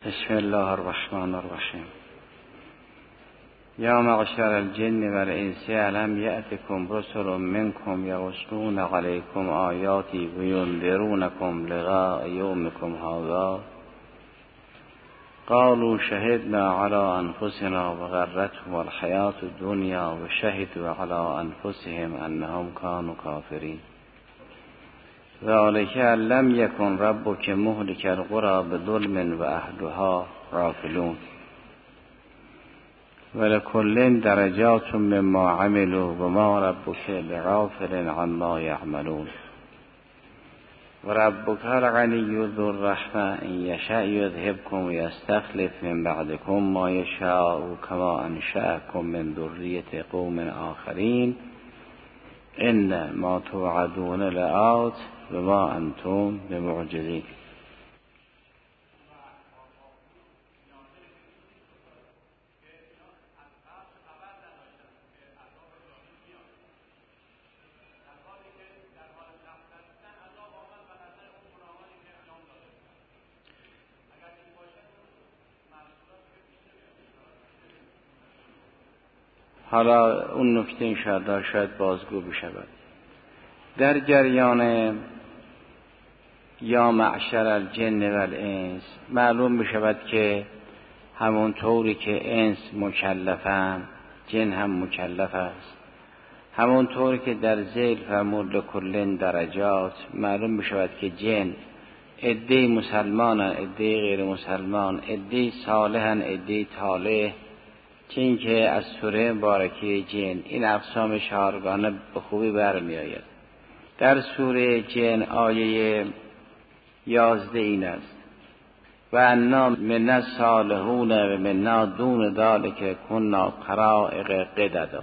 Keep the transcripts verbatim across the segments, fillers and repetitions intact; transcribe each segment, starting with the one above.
بسم الله الرحمن الرحیم. یا معشر الجن والانس الم یأتکم رسل منکم یقصون علیکم آیاتی و ینذرونکم لقاء یومکم هذا قالوا شهدنا علی انفسنا و غرتهم الحیاة الدنیا و شهدوا علی انفسهم انهم كانوا کافرین. ذلک ان لم یکن ربک مهلک القری بظلم و اهلها غافلون ولکل درجات مما عملوا و ما ربک بغافل عما یعملون و ربک الغنی ذو الرحمة ان یشاء یذهبکم و یستخلف من بعدکم ما یشاء کما انشأکم من ذریة قوم آخرین ان ما توعدون لآت و ما انتم بمعجزین. حالا اون نکته انشاءالله شاید بازگو بشود. در جریان یا معشر الجن والانس معلوم بشود که همون طوری که انس مکلفن جن هم مکلف است، همون طوری که در ذیل فرمود لکل درجات معلوم بشود که جن عده مسلمانن، عده غیر مسلمان، عده صالحن، عده طالح. چون که از سوره مبارکه جن این اقسام چهارگانه به خوبی برمی آید. در سوره جن آیه یازده این است: و انا من الصالحون و منا دون ذلک کنا طرائق قددا.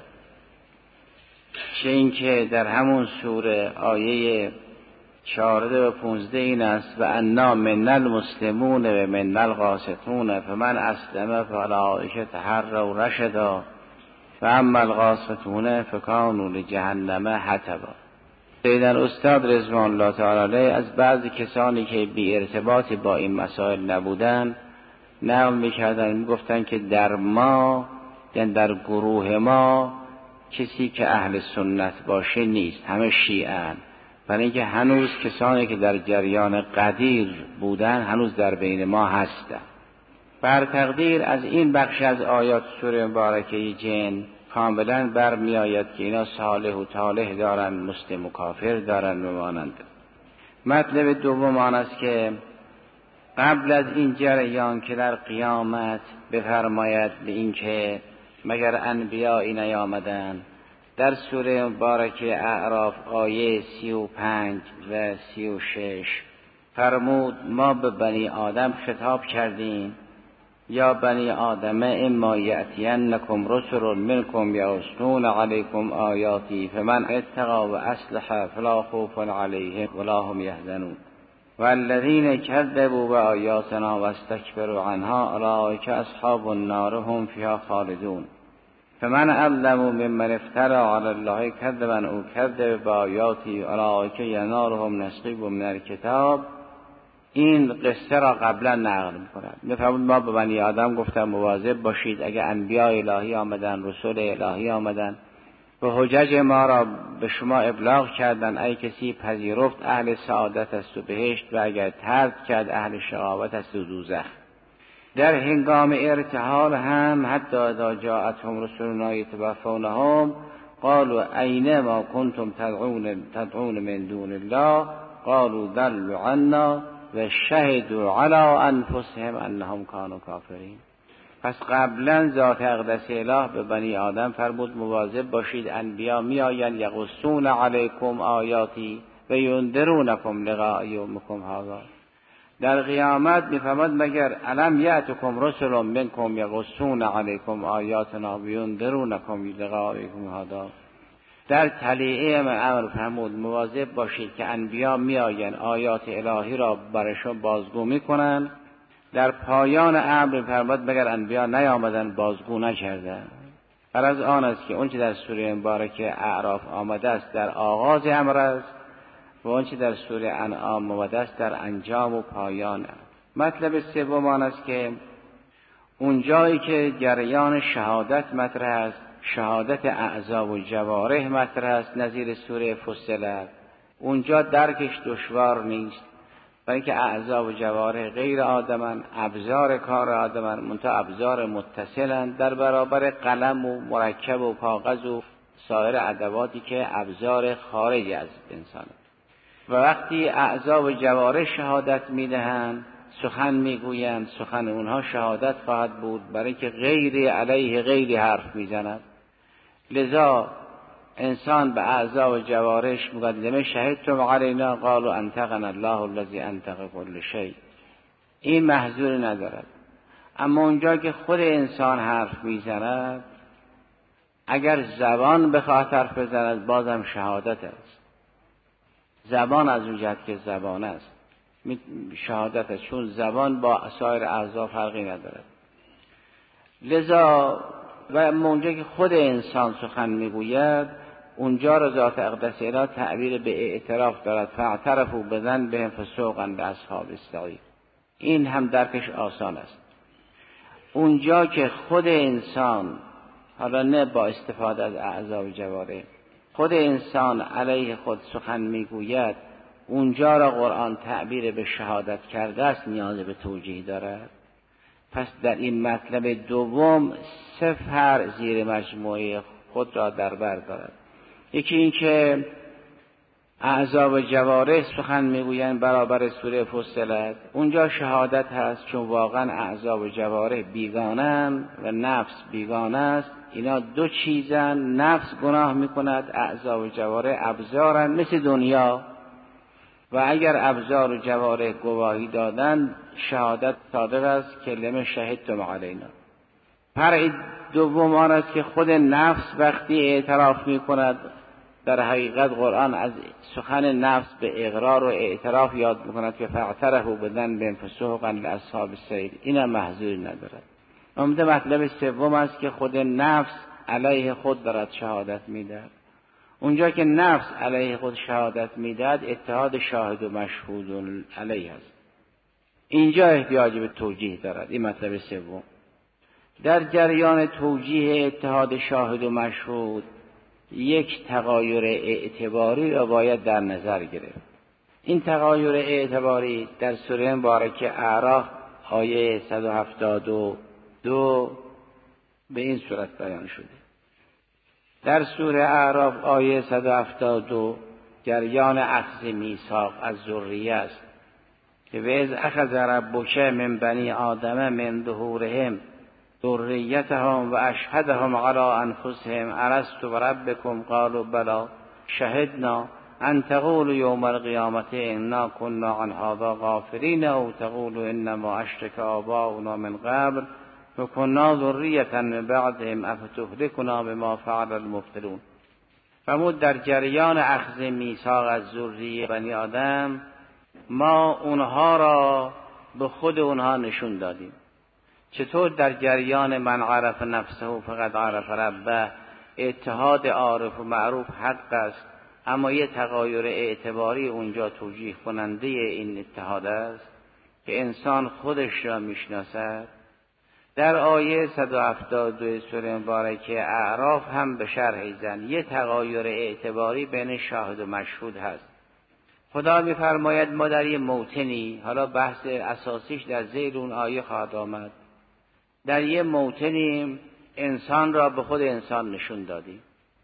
چون که در همون سوره آیه چهارده و پونزده این است: و انا من المسلمون و من القاسطون فمن اسلم فاولئک تحروا رشدا و اما القاسطون فکانوا لجهنم حطبا. سیدن استاد رضوان الله تعالی علیه از بعضی کسانی که بی ارتباطی با این مسائل نبودن نقل میکردن، میگفتن که در ما، یعنی در گروه ما، کسی که اهل سنت باشه نیست، همه شیعه‌اند. برای اینکه هنوز کسانی که در جریان قدیر بودن هنوز در بین ما هستند. بر تقدیر از این بخش از آیات سوره مبارکه جن کاملا برمی آید که اینا صالح و طالح دارن، مسلم و کافر دارن و مانند. مطلب دوم آن است که قبل از این جریان که در قیامت بفرماید به این که مگر انبیایی نیامدن، در سوره مبارکه اعراف آیه سی و پنج و سی و شش فرمود ما به بنی آدم خطاب کردیم یا بنی آدم اما یأتینکم رسل منکم یقصون علیکم آیاتی فمن اتقی و اصلح فلا خوف علیهم ولا هم یحزنون والذین کذبوا بآیاتنا واستکبروا عنها اولئک اصحاب النار هم فیها خالدون فمن اظلم ممن افتری علی الله کذبا او کذب بآیاتی اولئک ینالهم نصیب من الکتاب. این قصه را قبلا نقل می‌کند. می‌فرمود ما به بنی آدم گفتم مواظب باشید، اگه انبیاء الهی آمدن، رسول الهی آمدن و حجج ما را به شما ابلاغ کردن، ای کسی پذیرفت اهل سعادت است و بهشت و اگر ترک کرد اهل شقاوت است و دوزخ. در هنگام ارتحال هم حتی اذا جاءتهم رسلنا یتوفونهم قالوا این ما کنتم تدعون تدعون من دون الله قالوا ضلوا عنا و شهدوا علی انفسهم انهم كانوا کافرین. پس قبلا ذات اقدس اله به بنی آدم فرمود مواظب باشید، انبیا می آیند یقصون علیکم آیاتی و ینذرونکم لقاء یومکم هذا. در قیامت میفرماد مگر الم یأتکم رسل منکم یقصون علیکم آیاتنا و ینذرونکم لقاء یومکم هذا. در تلیعه امر فرمود مواظب باشید که انبیا می آیند آیات الهی را برشون بازگو میکنن. در پایان امر فرمود مگر انبیا نیامدن بازگو نکردن. غرض آن است که اون چه در سوره مبارکه اعراف آمده است در آغاز امر است و اون چه در سوره انعام آمده است در انجام و پایان است. مطلب سوم آن است که اون جایی که جریان شهادت مطرح است، شهادت اعضا و جوارح مطرح است، نظیر سوره فصلت، اونجا درکش دشوار نیست، برای اینکه اعضا و جوارح غیر آدمن، ابزار کار آدمن، منتها ابزار متصلن در برابر قلم و مرکب و کاغذ و سایر ادواتی که ابزار خارج از انسان. و وقتی اعضا و جوارح شهادت میدهند، سخن میگویند، سخن اونها شهادت خواهد بود، برای اینکه غیر علیه غیر حرف میزند. لذا انسان به اعضا و جوارحش مقدمه شهدتم علینا قالوا انطقنا الله الذی انطق كل شیء، این محذور ندارد. اما اونجا که خود انسان حرف میزند، اگر زبان بخواد حرف بزند بازم شهادت است. زبان از اون جهت که زبان است شهادت است، چون زبان با سایر اعضا فرقی ندارد. لذا و اونجا که خود انسان سخن میگوید، اونجا را ذات اقدس اله تعبیر به اعتراف دارد، فاعترفوا بذنبهم فسوقا لاصحاب السعیر. این هم درکش آسان است. اونجا که خود انسان، حالا نه با استفاده از اعضا و جوارح، خود انسان علیه خود سخن میگوید، اونجا را قرآن تعبیر به شهادت کرده است، نیاز به توجیه دارد. پس در این مطلب دوم سه فرع زیر مجموعه خود را در بر دارد. یکی این که اعضا و جوارح سخن میگویند برابر سوره فصلت، اونجا شهادت هست، چون واقعا اعضا و جوارح بیگانه‌اند و نفس بیگانه است. اینا دو چیزن، نفس گناه میکند، اعضا و جوارح ابزارن مثل دنیا، و اگر ابزار و جوارح گواهی دادن، شهادت صادق است، کلمه شهدتم علینا. فرع دوم آن است که خود نفس وقتی اعتراف میکند، در حقیقت قرآن از سخن نفس به اقرار و اعتراف یاد میکند که فاعترفوا بذنبهم فسوقا لاصحاب السعیر، اینم محذوری ندارد. امید مطلب سوم است که خود نفس علیه خود دارد شهادت میدهد. اونجا که نفس علیه خود شهادت میدهد، اتحاد شاهد و مشهود علیه است. اینجا احتیاج به توجیه دارد. این مطلب سوم. در جریان توجیه اتحاد شاهد و مشهود، یک تغایر اعتباری را باید در نظر گرفت. این تغایر اعتباری در سوره مبارکه اعراف آیه صد و هفتاد و دو به این صورت بیان شده. در سوره اعراف آیه صد و هفتاد و دو جریان اخذ میثاق از ذریه است که وَإِذْ أَخَذَ رَبُّكَ مِنْ بَنِي آدَمَ مِنْ ظُهُورِهِمْ ذُرِّيَّتَهُمْ وَأَشْهَدَهُمْ عَلَىٰ أَنفُسِهِمْ أَلَسْتُ بِرَبِّكُمْ قَالُوا بَلَىٰ شَهِدْنَا أَنْ تَقُولُوا يَوْمَ الْقِيَامَةِ إِنَّا كُنَّا عَنْ هَٰذَا غَافِلِينَ أَوْ تَقُولُوا إِنَّمَا أَشْرَكَ آبَاؤُنَا مِنْ قَبْلُ وَكُنَّا ذُرِّيَّةً مِنْ بَعْدِهِمْ أَفَتُهْلِكُنَا بِمَا فَعَلَ الْمُبْطِلُونَ. فرمود در جریان اخذ میثاق از ذریه بنی آدم، ما اونها را به خود اونها نشون دادیم. چطور در جریان من عرف نفسه فقط عرف ربه، اتحاد عارف و معروف حق است، اما یه تغایر اعتباری اونجا توجیه کننده این اتحاد است که انسان خودش را میشناسد. در آیه صد و هفتاد و دو سوره مبارکه اعراف هم به شرح زن یه تغایر اعتباری بین شاهد و مشهود هست. خدا می‌فرماید ما در یه موطنی، حالا بحث اساسیش در ذیل اون آیه خواهد آمد، در یه موطنی انسان را به خود انسان نشون دادیم،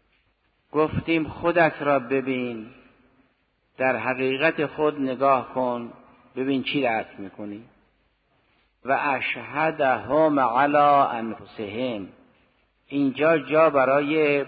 گفتیم خودت را ببین، در حقیقت خود نگاه کن، ببین چی درک میکنی. و اشهدهم علی انفسهم، اینجا جا برای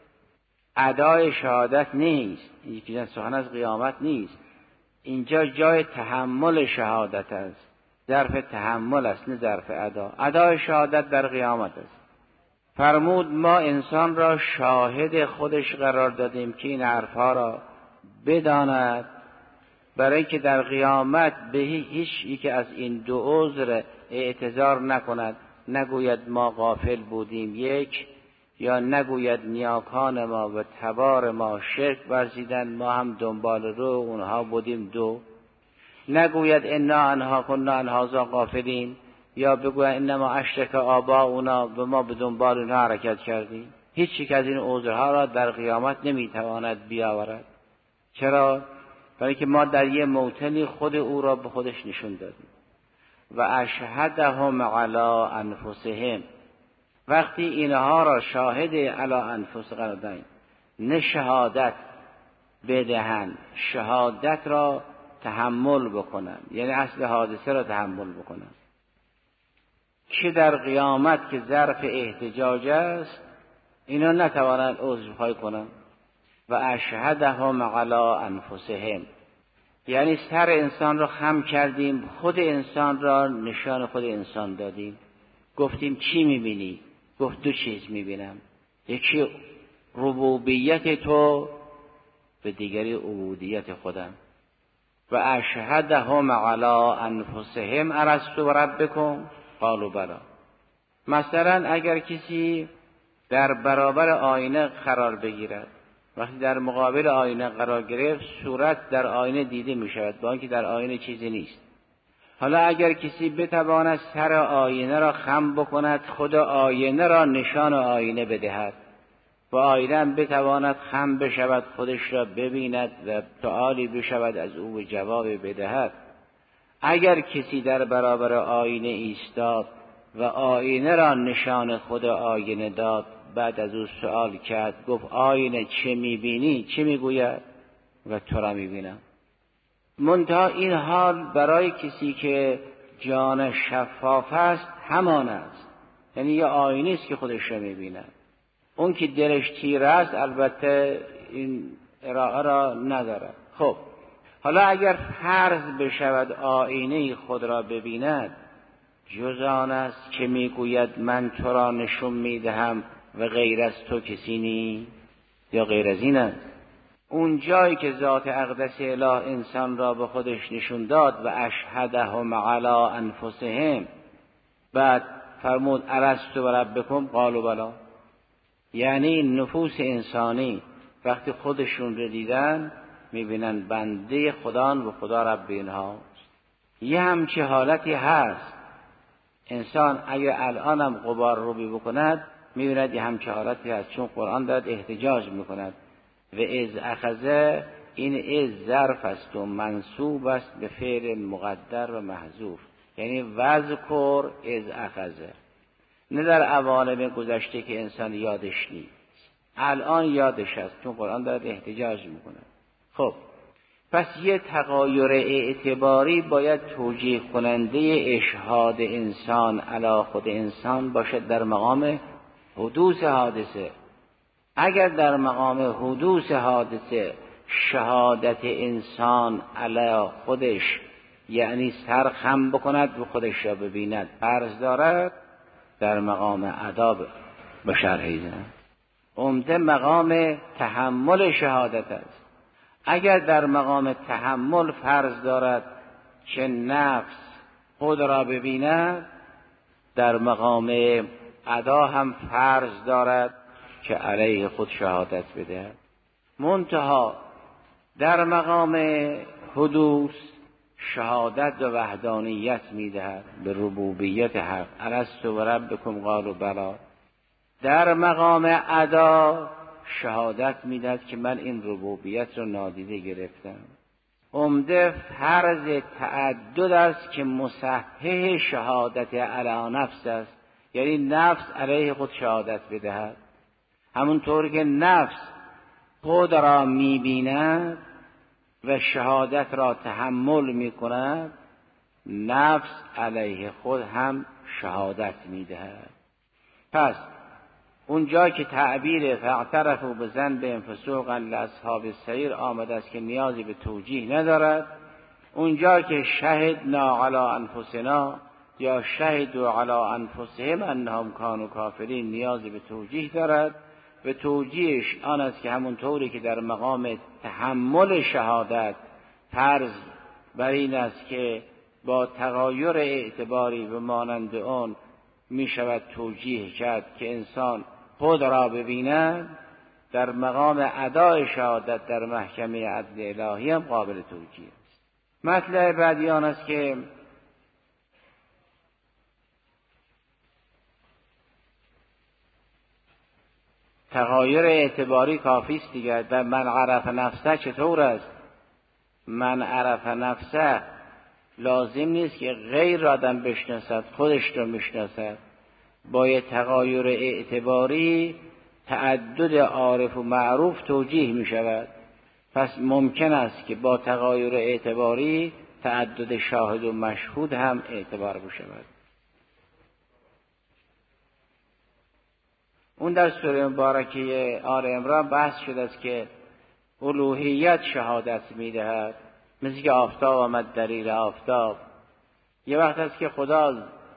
ادای شهادت نیست، این سخن از قیامت نیست، اینجا جای تحمل شهادت است، ظرف تحمل است نه ظرف ادا. ادای شهادت در قیامت است. فرمود ما انسان را شاهد خودش قرار دادیم که این حرفها را بداند، برای که در قیامت به هیچ یک از این دو عذر اعتذار نکند، نگوید ما غافل بودیم یک، یا نگوید نیاکان ما و تبار ما شرک ورزیدن، ما هم دنبال رو اونها بودیم دو. نگوید انا انها کنا عن هذا غافلین، یا بگوید انما اشرک آباؤنا و ما به دنبال اونها حرکت کردیم. هیچ یک از این عذرها را در قیامت نمیتواند بیاورد. چرا؟ برای که ما در یه موطنی خود او را به خودش نشون دادیم. و اشهدهم علی انفسهم، وقتی اینها را شاهد علی انفس قرار دهیم، نه شهادت بدهند، شهادت را تحمل بکنند، یعنی اصل حادثه را تحمل بکنند، که در قیامت که ظرف احتجاج است اینا نتوانند عذرخواهی کنند. و اشهدهم علی انفسهم، یعنی سر انسان را خم کردیم، خود انسان را نشان خود انسان دادیم. گفتیم چی میبینی؟ گفت دو چیز میبینم، یکی ربوبیت تو، به دیگری عبودیت خودم. و اشهدهم علی انفسهم الستو بربکم قالوا بلی. مثلا اگر کسی در برابر آینه قرار بگیرد، وقتی در مقابل آینه قرار گرفت صورت در آینه دیده می شود با اینکه در آینه چیزی نیست. حالا اگر کسی بتواند سر آینه را خم بکند، خود آینه را نشان آینه بدهد و آینه هم بتواند خم بشود، خودش را ببیند و سؤالی بشود از او جواب بدهد. اگر کسی در برابر آینه ایستاد و آینه را نشان خود آینه داد، بعد از او سؤال کرد، گفت آینه چه میبینی؟ چه میگوید؟ و تو را میبینم. منتها این حال برای کسی که جان شفاف است همان است، یعنی یه آینه است که خودش را میبیند. اون که دلش تیره است البته این ارائه را ندارد. خب حالا اگر فرض بشود آینه خود را ببیند، جز آن است که میگوید من تو را نشون میدهم و غیر از تو کسی نی، یا غیر از این است. اون جایی که ذات اقدس اله انسان را به خودش نشون داد و اشهدهم علی انفسهم، بعد فرمود الستو بربکم قالوا بلی، یعنی نفوس انسانی وقتی خودشون رو دیدن میبینن بنده خدا و خدا رب اینهاست. یه همچه حالتی هست. انسان اگر الان هم غبار رو بی بکند میبیند یه همچه حالتی هست، چون قرآن دارد احتجاج میکند. و از اخذه، این از ظرف است و منصوب است به فعل مقدر و محذوف، یعنی وذکر از اخذه، نه در عوالم گذشته که انسان یادش نیست، الان یادش است، چون قرآن دارد احتجاج میکند. خب پس یه تغایر اعتباری باید توجیه کننده اشهاد انسان علی خود انسان باشد در مقام حدوث حادثه. اگر در مقام حدوث حادثه شهادت انسان علی خودش، یعنی سر خم بکند و خودش را ببیند، فرض دارد، در مقام اداب به شرحی زن عمده مقام تحمل شهادت است. اگر در مقام تحمل فرض دارد که نفس خود را ببیند، در مقام ادا هم فرض دارد که علیه خود شهادت بده. منتها در مقام حدوث شهادت و وحدانیت میدهد به ربوبیت حق، الستو بربکم قالوا بلی. در مقام ادا شهادت میدهد که من این ربوبیت رو نادیده گرفتم. عمده فرض تعدد است که مصحح شهادت علی نفس است، یعنی نفس علیه خود شهادت بدهد. همونطور که نفس خود را میبیند و شهادت را تحمل میکند، نفس علیه خود هم شهادت میدهد. پس اونجا که تعبیر فاعترفوا بذنبهم فسوقا لاصحاب السعیر آمده است که نیازی به توجیه ندارد، اونجا که شهدنا علی انفسنا یا شهدوا علی انفسهم انهم کانوا کافرین نیازی به توجیه دارد. و توجیهش آن است که همونطوری که در مقام تحمل شهادت فرض بر این است که با تغایر اعتباری به مانند آن می شود توجیه کرد که انسان خود را ببیند، در مقام ادای شهادت در محکمه عدل الهی هم قابل توجیه است. مطلب بعدی آن است که تغایر اعتباری کافی است دیگر. در من عرف نفسه چطور است؟ من عرف نفسه لازم نیست که غیر آدم بشناسد، خودش رو میشناسد. با یه تغایر اعتباری تعدد عارف و معروف توجیه می شود. پس ممکن است که با تغایر اعتباری تعدد شاهد و مشهود هم اعتبار بشود. اون در سوره مبارکه آل عمران بحث شده است که الوهیت شهادت میدهد، مثل که آفتاب آمد دلیل آفتاب. یه وقت است که خدا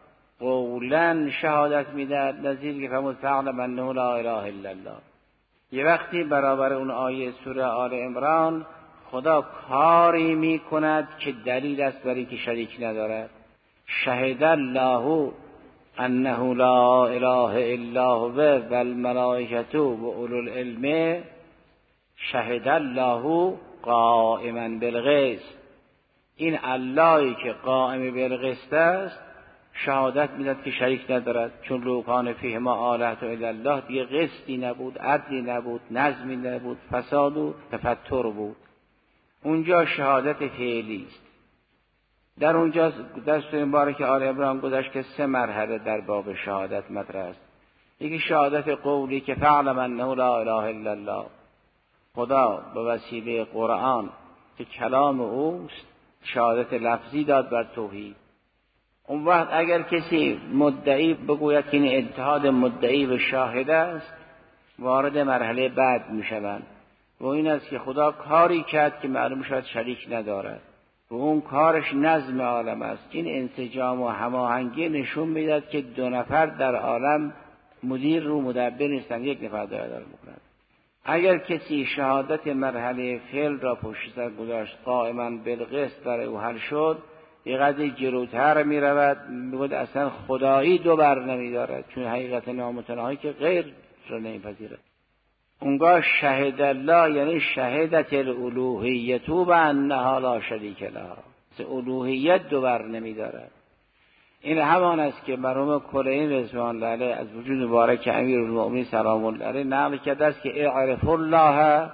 قولا شهادت میدهد، نظیر که فرمود فعلم انه لا اله الا الله. یه وقتی برابر اون آیه سوره آل عمران خدا کاری میکند که دلیل است برای که شریک ندارد. شهد الله انه لا اله الا هو و الملائکه و اولو العلم شهد الله قائما بالقسط. این اللهی که قائم بالقسط است شهادت میداد که شریک ندارد، چون لو کان فیهما آلهة الا الله، دیگه قسطی نبود، عدلی نبود، نظمی نبود، فساد و تفتر بود. اونجا شهادت فعلی است. در اونجا در سوره مبارکه آل عمران گذشت که سه مرحله در باب شهادت مطرح است. یکی شهادت قولی که فعلم انه لا اله الا الله، خدا به وسیله قرآن که کلام اوست شهادت لفظی داد بر توحید. اون وقت اگر کسی مدعی بگوید که این اتحاد مدعی و شاهد است، وارد مرحله بعد می شوند و این است که خدا کاری کرد که معلوم شد شریک ندارد و اون کارش نظم عالم است. این انسجام و هماهنگی نشون میداد که دو نفر در عالم مدیر رو مدبر نیستند، یک نفر داره داره میکنند. اگر کسی شهادت مرحله فعل را پشت سر گذاشت، قائما بالقسط برای او حل شد، یه قدری جلوتر می رود، میگوید اصلا خدایی دو بر نمی دارد، چون حقیقت نامتناهی که غیر را نمیپذیرد. اونگاه شهد الله یعنی شهدت الالوهیت و انها لا شریک لها، الوهیت دو بر نمی دارد. این همان است که مرحوم کلینی رضوان الله علیه از وجود مبارک امیرالمؤمنین سلام الله علیه نقل کرده است که اعرف الله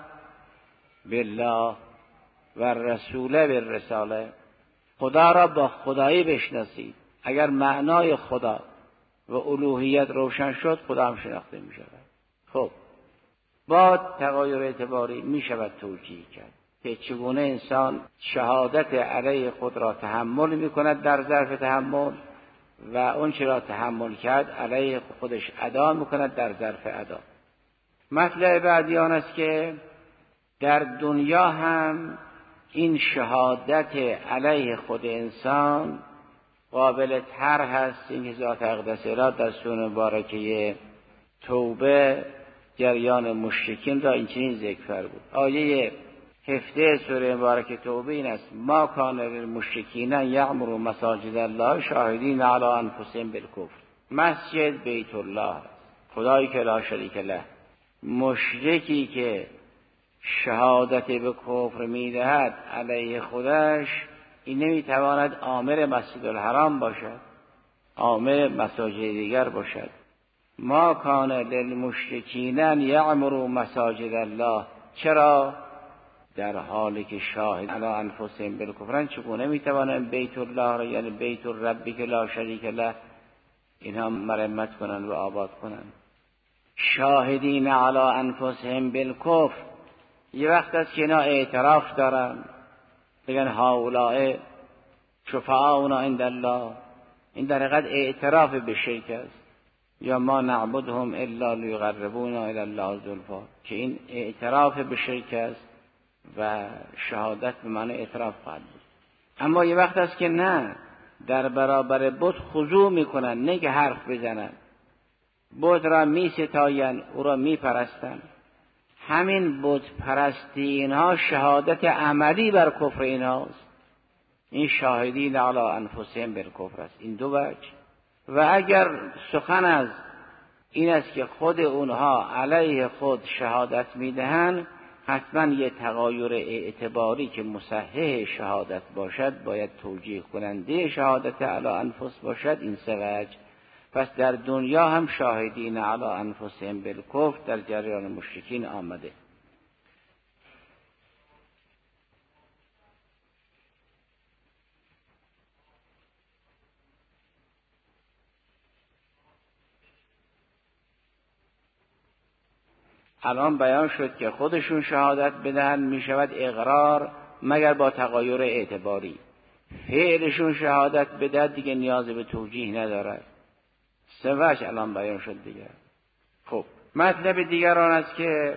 بالله و الرسول بالرساله، خدا را با خدایی بشناسید. اگر معنای خدا و الوهیت روشن شد، خدا هم شناخته می شود. خب با تغایر اعتباری می شود توجیه کرد که چگونه انسان شهادت علیه خود را تحمل می کند در ظرف تحمل و اون چه را تحمل کرد علیه خودش ادا می کند در ظرف ادا. مطلب بعدی آن است که در دنیا هم این شهادت علیه خود انسان قابل طرح هست. این که ذات اقدس اله در سوره مبارکه توبه جریان مشرکین را این چنین ذکر بود. آیه هفده سوره مبارکه توبه این است: ما کان للمشرکین یعمروا مساجد الله شاهدین علی انفسهم بالکفر. مسجد بیت الله، خدایی که لا شریک له. مشرکی که شهادت به کفر میدهد علیه خودش، این نمیتواند آمر مسجد الحرام باشد، آمر مساجد دیگر باشد. ما کان للمشرکین یعمروا مساجد الله، چرا؟ در حالی که شاهد علی انفسهم بالکفر، چگونه میتوانند بیت الله را یعنی بیت الرب که لا شریک له اینها مرمت کنند و آباد کنند؟ شاهدین علی انفسهم بالکفر، یه وقت است که اینا اعتراف دارن، بگن هؤلاء شفعاؤنا عند الله، این در حقیقت اعتراف به شرک است. یا ما نعبدهم الا لیقربونا الی الله زلفا، که این اعتراف به شرک است و شهادت به معنی اعتراف خواهد بود. اما یه وقت است که نه، در برابر بت خضوع میکنن، نه که حرف بزنن، بت را می ستاین، او را می پرستن. همین بت پرستی اینها شهادت عملی بر کفر اینهاست. این شاهدین علی انفسهم بالکفر است. این دو وجه. و اگر سخن از این است که خود اونها علیه خود شهادت میدهند، حتما یه تغایر اعتباری که مصحح شهادت باشد باید توجیه کننده شهادت علی انفس باشد. این سه وجه. پس در دنیا هم شاهدین علی انفسهم بالکفر در جریان مشرکین آمده. الان بیان شد که خودشون شهادت بدن می شود اقرار مگر با تغایر اعتباری. فعلشون شهادت بده دیگه نیاز به توجیه ندارد. سه وجه الان بیان شد دیگه. خب مطلب دیگر آن است که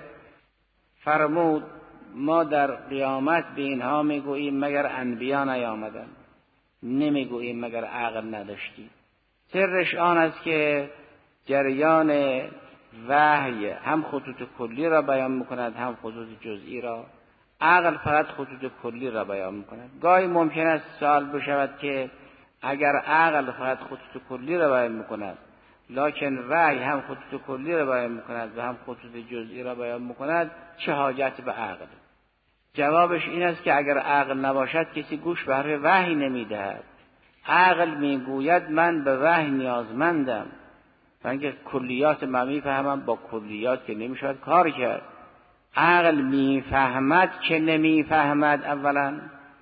فرمود ما در قیامت به اینها میگوییم مگر انبیا نیامدن، نمیگوییم مگر عقل نداشتی. سرش آن است که جریان وحی هم خطوط کلی را بیان میکند هم خطوط جزئی را. عقل فقط خطوط کلی را بیان میکند. گاهی ممکن است سوال بشود که اگر عقل فقط خطوط کلی را بیان میکند لکن وحی هم خطوط کلی را بیان میکند و هم خطوط جزئی را بیان میکند، چه حاجت به عقل؟ جوابش این است که اگر عقل نباشد کسی گوش به حرف وحی نمیدهد. عقل میگوید من به وحی نیازمندم، اینکه کلیات من میفهمم، با کلیات که نمیشود کار کرد. عقل میفهمد که نمیفهمد. اولا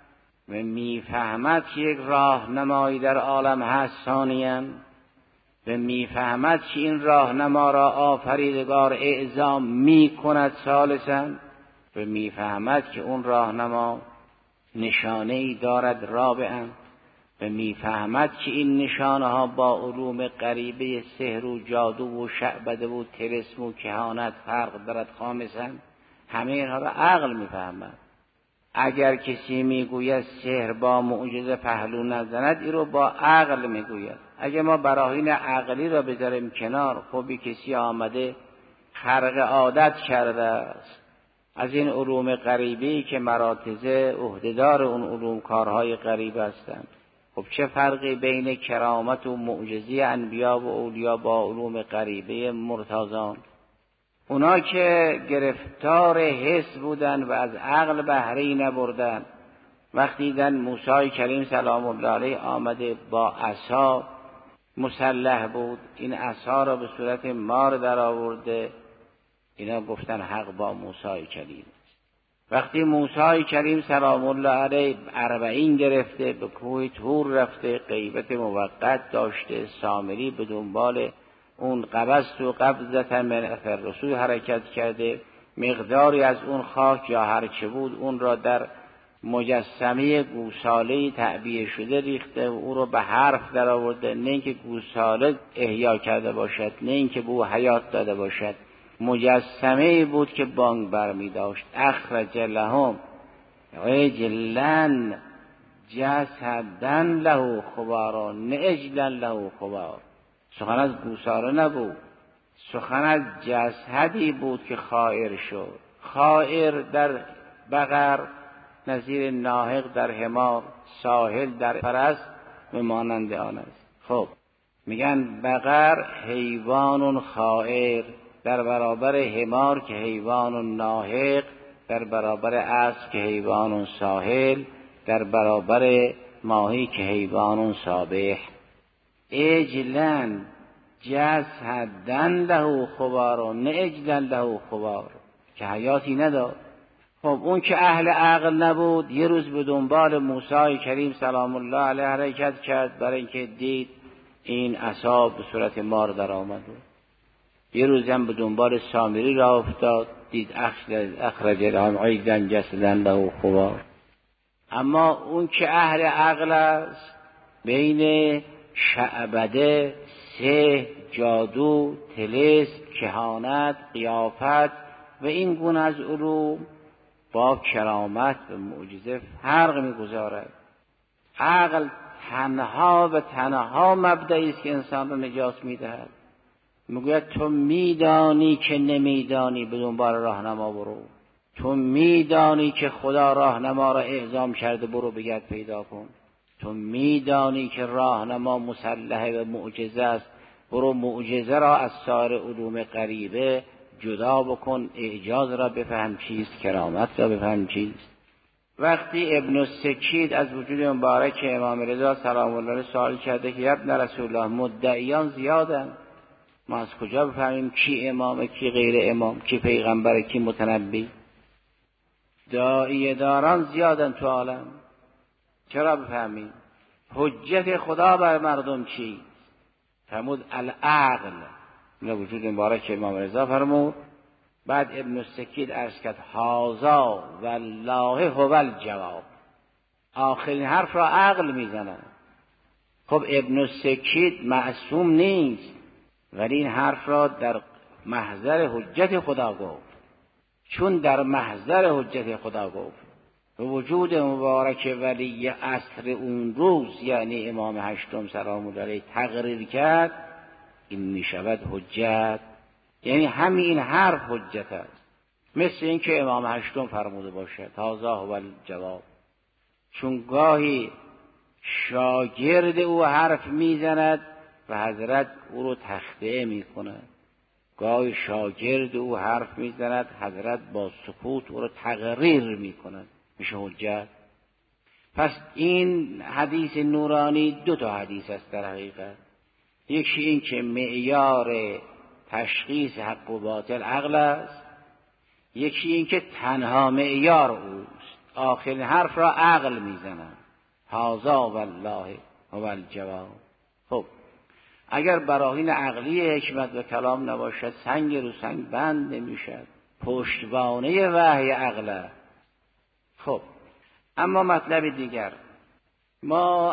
میفهمد که یک راهنمایی در عالم هست. ثانیاً و میفهمد که این راهنما را آفریدگار اعزام میکند. ثالثاً و میفهمد که اون راهنما نشانه ای دارد. رابعاً و میفهمد که این نشانه ها با علوم غریبه سحر و جادو و شعبده و طلسم و کهانت فرق دارد. خامساً همه اینها را عقل میفهمد. اگر کسی میگوید سحر با معجزه پهلو نزند، این رو با عقل میگوید. اگر ما براهین عقلی را بذاریم کنار، خب کسی آمده خرق عادت کرده است از این علوم غریبی که مراکز عهدهدار اون علوم کارهای غریب هستند. خب چه فرقی بین کرامت و معجزه انبیا و اولیا با علوم غریبه مرتضان؟ اونا که گرفتار حس بودن و از عقل بهره‌ای نبردن، وقتی دیدن موسی کریم سلام الله علیه آمده با عصا مسلح بود، این عصا را به صورت مار در آورده، اینا گفتن حق با موسی کریم. وقتی موسی کریم سلام الله علیه اربعین گرفته، به کوه طور رفته، غیبت موقت داشته، سامری به دنبال اون قبضت و قبضت من اثر رسول حرکت کرده، مقداری از اون خاک یا هر چه بود اون را در مجسمه گوساله تعبیه شده ریخته و او را به حرف در آورده، نه اینکه گوساله احیا کرده باشد، نه اینکه به او حیات داده باشد، مجسمه بود که بانگ برمی داشت. اخرج لهم عجلا جسدا له خوار، نه عجلا له خوار. سخن از گوساله نبود، سخن از جسدی بود که خائر شد. خائر در بقر نظیر ناهق در حمار، ساحل در فرس و مانند آن است. خب میگن بقر حیوان خائر در برابر حمار که حیوان ناهق، در برابر اسب که حیوان ساحل، در برابر ماهی که حیوان سابح. اجلن جسدن له خوار، نه اجلن له خوار که حیاتی نداد. خب اون که اهل عقل نبود یه روز به دنبال موسی کریم سلام الله علیه حرکت کرد برای اینکه دید این عصا به صورت مار در آمد. یه روز هم به دنبال سامری را افتاد، دید اخرج لهم عجلا جسدا له خوار. اما اون که اهل عقل است بین شعبده، سحر، جادو، طلسم، کهانت، قیافت و این گونه از علوم با کرامت و معجزه فرق می‌گذارد. عقل تنها و تنها مبدعی است که انسان را نجات می‌دهد. میگوید تو میدانی که نمیدانی، به دنبال راهنما برو. تو میدانی که خدا راهنما را اعزام کرده، برو بگرد پیدا کن. تو میدانی که راهنما مسلحه و معجزه است، برو معجزه را از سایر علوم غریبه جدا بکن، اعجاز را بفهم چیست، کرامت را بفهم چیست. وقتی ابن السکید از وجود مبارک امام رضا سلام الله علیه سوال کرده که ابن رسول الله مدعیان زیادن، ما از کجا بفهمیم کی امامه کی غیر امام، کی پیغمبره کی متنبی؟ داعیه داران زیادن تو عالم، چرا بفهمیم؟ حجت خدا بر مردم چی؟ فرمود العقل. من وجود مبارک امام رضا فرمود. بعد ابن السکید عرض کرد هازا والله هو الجواب. آخرین حرف را عقل میزنه. خب ابن السکید معصوم نیست، ولی این حرف را در محضر حجت خدا گفت. چون در محضر حجت خدا گفت و وجود مبارک ولی عصر اون روز یعنی امام هشتم سلام الله علیه تقریر کرد، این میشود حجت. یعنی همین حرف حجت است، مثل اینکه امام هشتم فرموده باشد هذا هو الجواب. چون گاهی شاگرد او حرف میزند و حضرت او رو تخطئه میکند، گاهی شاگرد او حرف میزند حضرت با سکوت او رو تقریر میکند، میشه حجت. پس این حدیث نورانی دو تا حدیث است در حقیقت. یکی این که معیار تشخیص حق و باطل عقل است، یکی این که تنها معیار اوست. آخرین حرف را عقل میزنند هذا والله هو الجواب. خب اگر براهین عقلی حکمت و کلام نباشد سنگ رو سنگ بند نمیشد، پشتوانه وحی عقل. خب اما مطلب دیگر، ما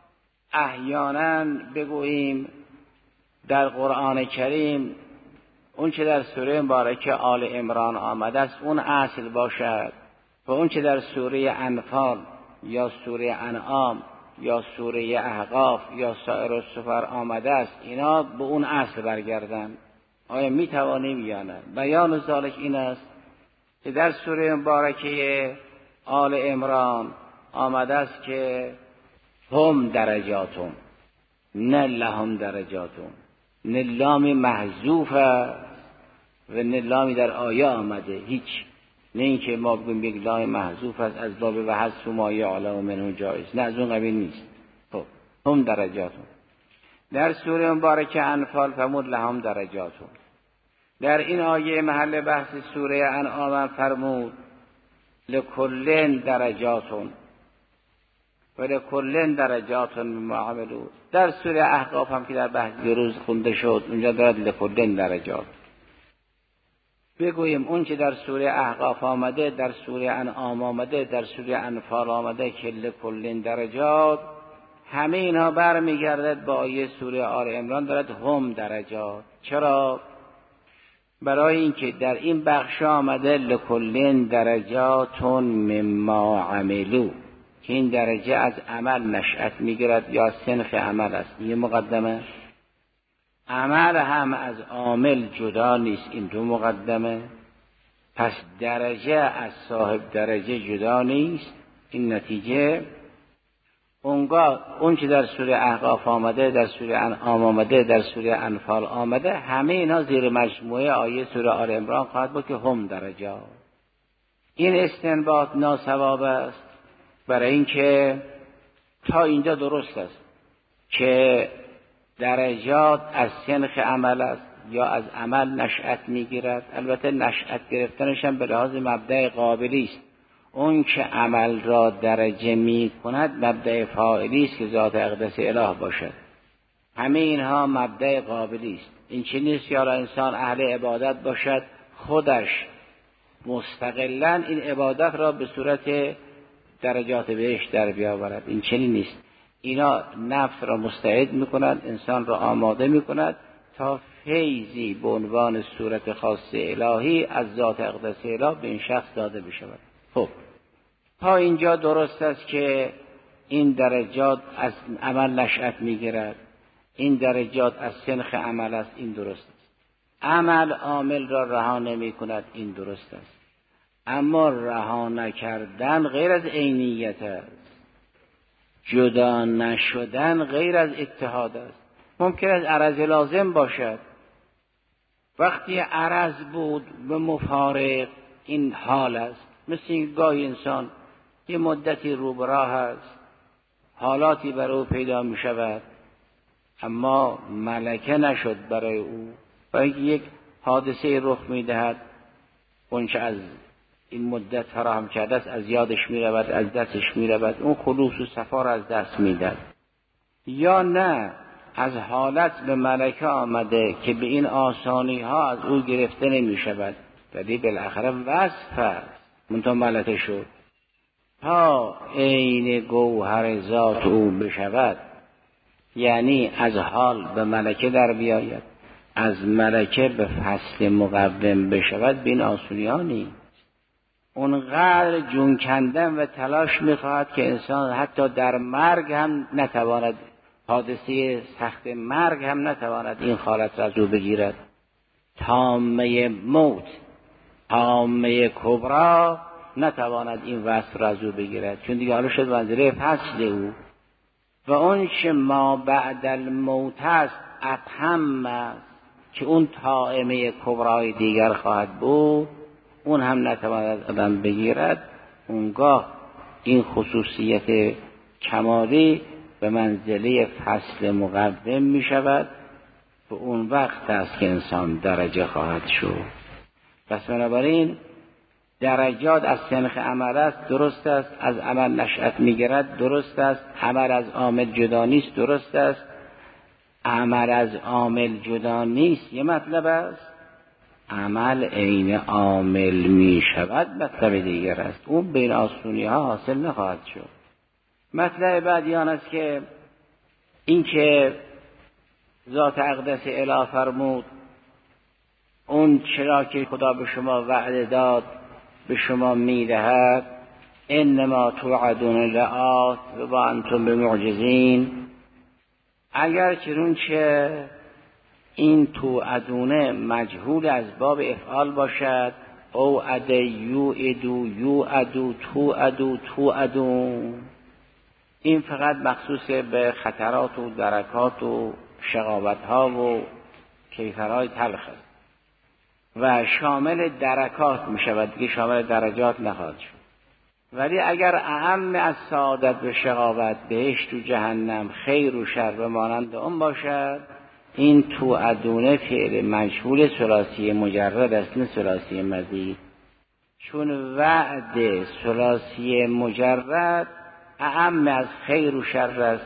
احیانا بگوییم در قرآن کریم اون چه در سوره مبارکه آل عمران آمده است اون اصل باشد و اون چه در سوره انفال یا سوره انعام یا سوره احقاف یا سایر السور آمده است اینا به اون اصل برگردن. آیا می توانیم یا نه؟ بیان ذالک این است که در سوره مبارکه آل عمران آمده است که هم درجاتون، نه لهم درجاتون. نه لامی محذوف است و نه لامی در آیه آمده، هیچ. نه این که ما بگویم یک لام محذوف است از باب و حذف ما یعلم منه جایز، نه از اون قبیل نیست. خب هم درجاتون. در سوره مبارکه انفال فرمود لهم درجاتون. در این آیه محل بحث سوره انعام فرمود لکلن درجاتون و لکلن درجاتون مما عملوا. در سوره احقاف هم که در بحث دیروز خونده شد اونجا دارد لکلن درجات. بگوییم اون که در سوره احقاف آمده، در سوره انعام آمده، در سوره انفال آمده که لکلن درجات، همه اینها برمیگردد با آیه سوره آل عمران دارد هم درجات. چرا؟ برای اینکه در این بخش آمده لکلن درجاتون مما عملو، که این درجه از عمل نشأت میگیرد یا سنخ عمل است. یه مقدمه. عمل هم از عامل جدا نیست، این دو مقدمه. پس درجه از صاحب درجه جدا نیست، این نتیجه. اونگاه اون که در سوره احقاف آمده، در سوره انعام آمده، در سوره انفال آمده، همه اینا زیر مجموعه آیه سوره آل عمران خواهد بود که هم درجات. این استنباط ناصواب است، برای اینکه تا اینجا درست است که درجات از سنخ عمل است یا از عمل نشأت میگیرد. البته نشأت گرفتنش هم به لحاظ مبدأ قابلی است. اون که عمل را درجه می کند مبدأ فاعلی است که ذات اقدس اله باشد. همه اینها مبدأ قابلی است. این چه نیست یا انسان اهل عبادت باشد خودش مستقلاً این عبادت را به صورت درجات بهش در بیاورد. این چنین نیست. اینا نفس را مستعد میکند، انسان را آماده میکند تا فیضی به عنوان صورت خاص الهی از ذات اقدس اله به این شخص داده بشود. خب تا اینجا درست است که این درجات از عمل نشأت میگیرد، این درجات از سنخ عمل است، این درست است. عمل عامل را رها نمی کند، این درست است. اما رها نکردن غیر از عینیت است، جدا نشدن غیر از اتحاد است. ممکن است عرض لازم باشد وقتی عرض بود به مفارق این حال است. مثل این گاهی انسان یه مدتی رو به راه است، حالاتی برای او پیدا می شود اما ملکه نشد برای او، و اینکه یک حادثه رخ می دهد اونچه از این مدت فراهم کرده است از یادش می رود، از دستش می رود، اون خلوص و صفا را از دست می دهد. یا نه از حالت به ملکه آمده که به این آسانی ها از او گرفته نمی شود، ولی بالاخره وصف است منتها ملکه شد تا عین گوهر ذات او بشود، یعنی از حال به ملکه در بیاید، از ملکه به فصل مقوم بشود. به این آسونی ها نیست. اونقدر جون کندن و تلاش میخواهد که انسان حتی در مرگ هم نتواند، حادثه سخت مرگ هم نتواند این حالت را از او بگیرد. تامه موت، تامه کبرا نتواند این وصف را از او بگیرد، چون دیگه حالا شد منزله فصل او. و اون چه ما بعد الموت است ابهم است که اون تامه کبرای دیگر خواهد بود، اون هم نتواند آدم بگیرد. اونگاه این خصوصیت کمالی به منزله فصل مقدم می شود و اون وقت است که انسان درجه خواهد شد. پس بنابراین درجات از سنخ عمل است، درست است. از عمل نشأت می گیرد، درست است. عمل از عامل جدا نیست، درست است. عمل از عامل جدا نیست یه مطلب است، عمل عین عامل می شود مطلب دیگر است. اون بین آسونی ها حاصل نخواهد شد. مطلب بعدی آن است که این که ذات اقدس اله فرمود اون چرا که خدا به شما وعده داد به شما میدهد، انما توعدون لآت و انتم بمعجزین. اگر چون چه این توعدونه مجهول از باب افعال باشد، او عد یوعدو یوعدو توعدو توعدون، این فقط مخصوص به خطرات و درکات و شقاوت ها و کیفرهای تلخ است و شامل درکات می شود، دیگه شامل درجات نخواهد شد. ولی اگر اهم از سعادت و شقاوت بهشت و جهنم، خیر و شر و مانند اون باشد، این توعدونه فعل مجهول ثلاثی مجرد است نه ثلاثی مزید، چون وعد ثلاثی مجرد اهم از خیر و شر است.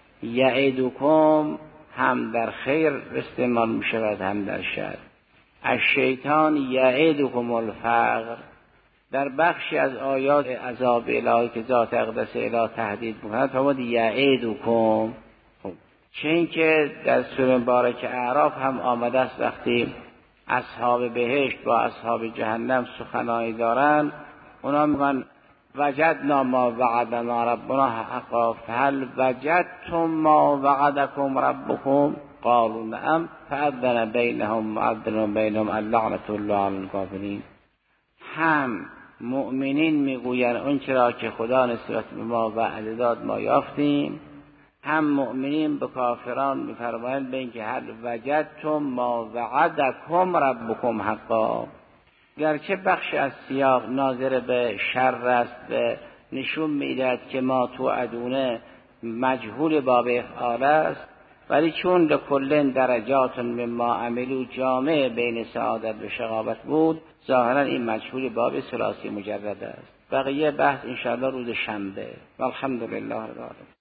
یعدکم هم در خیر استعمال می شود هم در شر. الشیطان یعدکم الفقر، در بخشی از آیات عذاب الهی که ذات اقدس اله تهدید می‌کند فرمود یعدکم. خب چه این که در سوره مبارک اعراف هم آمده است وقتی اصحاب بهشت با اصحاب جهنم سخنانی دارند، اونا میگن وجدنا ما وعدنا ربنا حقا فهل وجدتم ما وعدکم ربکم قالوا نعم فأذن بینهم معذن بینهم اللعنة الله علی الکافرین. هم مؤمنین میگویند اون چرا که خدا نسبت به ما وعده داد ما یافتیم، هم مؤمنین به کافران میفرمایند به اینکه هل وجدتم ما وعدکم ربکم حقا. گرچه بخش از سیاق ناظر به شر است، به نشون میدهد که ما توعدونه مجهول باب افعال است، ولی چون لکل درجات مما عملو جامع بین سعادت و شقاوت بود، ظاهرا این مجهول باب ثلاثی مجرد است. بقیه بحث انشاءالله روز شنبه. والحمدلله رب العالمین.